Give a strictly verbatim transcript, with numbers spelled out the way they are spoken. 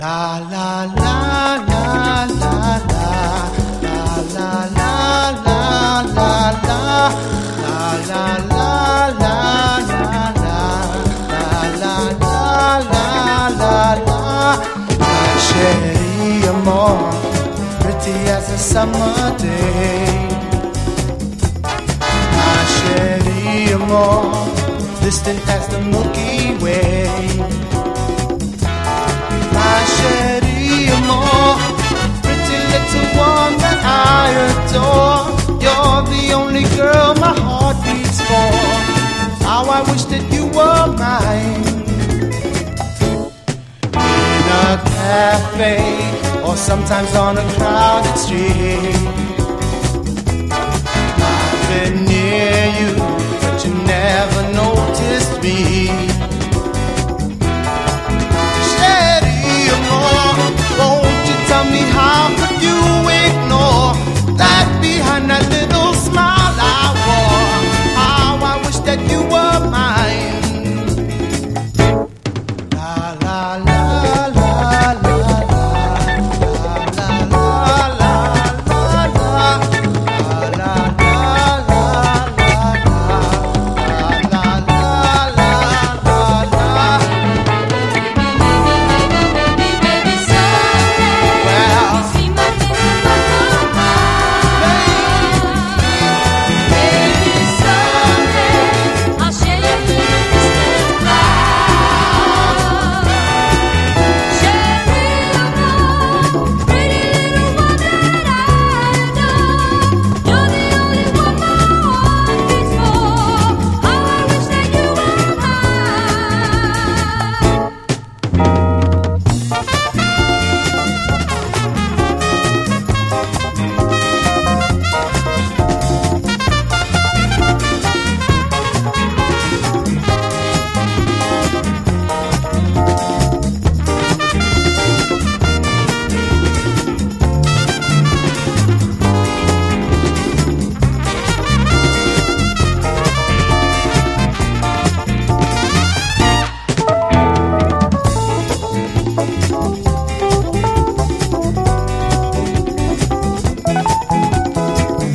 La la la la la la la la la la la la la la la la la la la la. My chérie amour, pretty as a summer day. My chérie amour, distant as the Milky Way. My chérie amour, pretty little one that I adore. You're the only girl my heart beats for. How I wish that you were mine. In a cafe, or sometimes on a crowded street, I've been